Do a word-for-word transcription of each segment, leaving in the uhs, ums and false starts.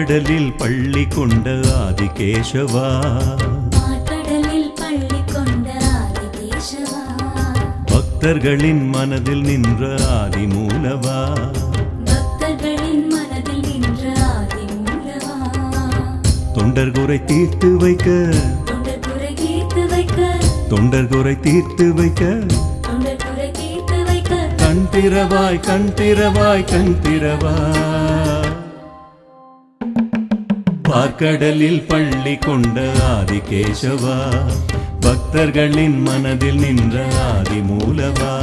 பார்க்கடலில் பள்ளி கொண்ட ஆதிகேசவா, பார்க்கடலில் பள்ளி கொண்ட ஆதிகேசவா, பக்தர்களின் மனதில் நின்ற ஆதிமூலவா, பக்தர்களின் மனதில் நின்ற ஆதிமூலவா, தொண்டர் குறை தீர்த்து வைக்க, தொண்டர் குறை தீர்த்து வைக்க, தொண்டர் குறை தீர்த்து வைக்க, தொண்டர் குறை தீர்த்து வைக்க, கண் திறவாய் கண் திறவாய் கண் திறவாய். பார்க்கடலில் பள்ளி கொண்ட ஆதிகேசவா, பக்தர்களின் மனதில் நின்ற ஆதிமூலவா,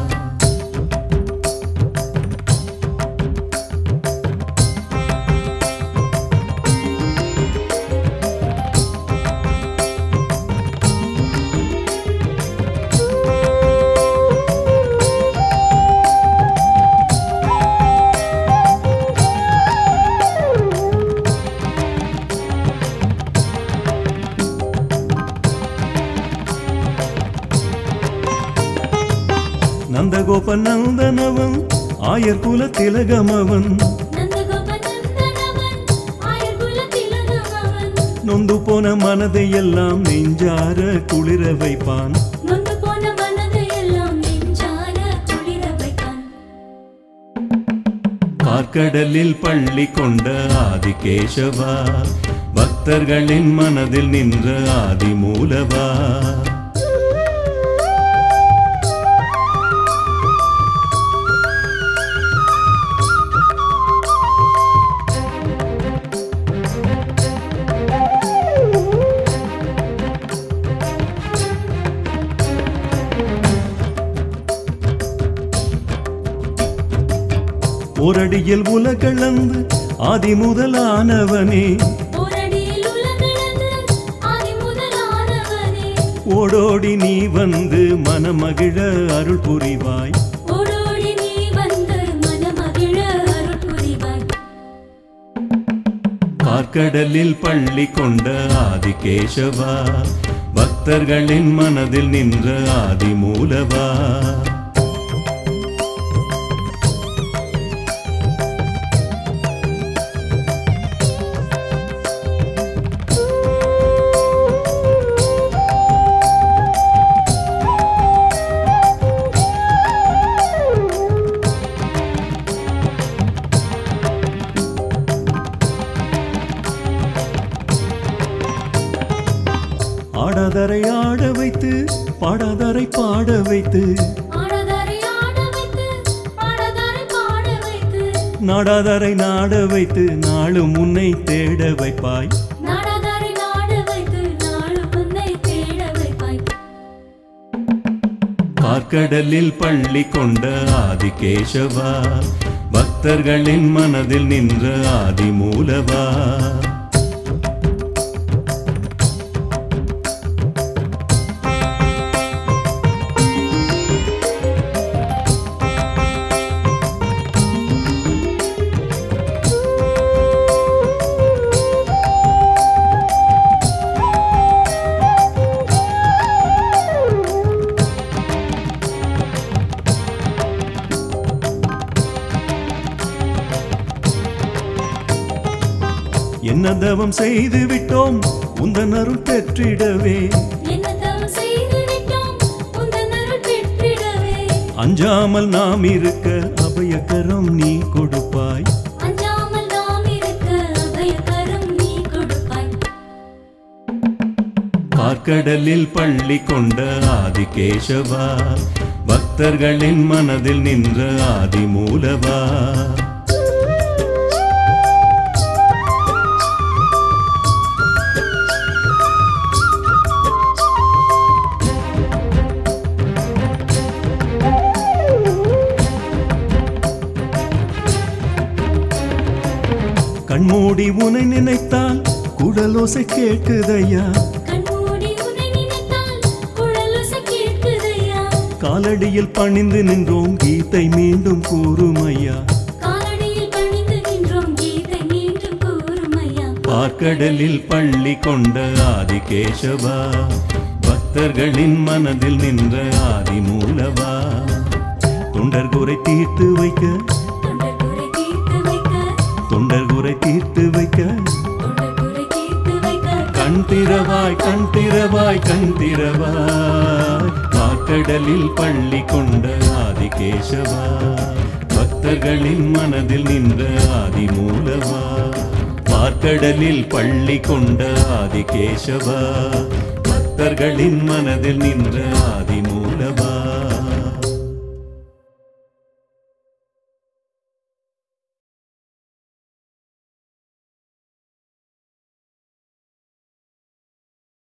நந்தகோப நந்தனவன் ஆயர் குல திலகமவன், நந்தகோபநந்தனவன் ஆயர் குல திலகமவன், நொந்து போன மனதை எல்லாம் நெஞ்சார குளிர வைப்பான், நொந்து போன மனதை எல்லாம் நெஞ்சார குளிர வைப்பான். பார்க்கடலில் பள்ளி கொண்ட ஆதிகேசவா, பக்தர்களின் மனதில் நின்ற ஆதிமூலவா, ஓரடியில் உலகளந்து ஆதி முதலானவனே, ஓரடியில் உலகளந்து ஆதி முதலானவனே, ஓடோடி நீ வந்து மனமகிழ அருள் புரிவாய், ஓடோடி நீ வந்து மனமகிழ அருள் புரிவாய். பார்க்கடலில் பள்ளி கொண்ட ஆதிகேசவா, பக்தர்களின் மனதில் நின்ற ஆதிமூலவா, ஆடாதரை ஆட வைத்து பாடாதரை பாட வைத்து, ஆடாதரை ஆட வைத்து பாடாதரை பாட வைத்து, நாடாதரை நாட வைத்து நாளும் உன்னை தேட வைப்பாய், நாடாதரை நாட வைத்து நாளும் உன்னை தேட வைப்பாய். பார்க்கடலில் பள்ளி கொண்ட ஆதிகேசவா, பக்தர்களின் மனதில் நின்ற ஆதிமூலவா, என்ன தவம் செய்து விட்டோம் உந்தன் அருள் பெற்றிடவே, என்ன தவம் செய்து விட்டோம் உந்தன் அருள் பெற்றிடவே, அஞ்சாமல் நாம் இருக்க அபயக்கரம் நீ கொடுப்பாய், அஞ்சாமல் நாம் இருக்க அபயகரம் நீ கொடுப்பாய். பார்க்கடலில் பள்ளி கொண்ட ஆதிகேசவா, பக்தர்களின் மனதில் நின்ற ஆதிமூலவா, கண்மூடி உனை நினைத்தால் குடலோசை கேட்குதையா, கண்மூடி உன்னை நினைத்தால் குழலோசை கேட்குதையா, காலடியில் பணிந்து நின்றோம் கீதை மீண்டும் கூறுமையா, காலடியில் பணிந்து நின்றோம் கீதை மீண்டும் கூறுமையா. பார்க்கடலில் பள்ளி கொண்ட ஆதிகேசவா, பக்தர்களின் மனதில் நின்ற ஆதிமூலவா, தொண்டர் குறை தீர்த்து வைக்க, தொண்டர் குறை தீர்த்து வைக்க, தொண்டர் குறை தீர்த்து வைக்க தொண்டர் குறை தீர்த்து வைக்க கண் திறவாய் கண் திறவாய் கண் திறவாய் பார்க்கடலில் பள்ளி கொண்ட ஆதிகேசவா பக்தர்களின் மனதில் நின்ற ஆதி மூலவா பார்க்கடலில் பள்ளி கொண்ட ஆதிகேசவா பக்தர்களின் மனதில் நின்ற ஆதி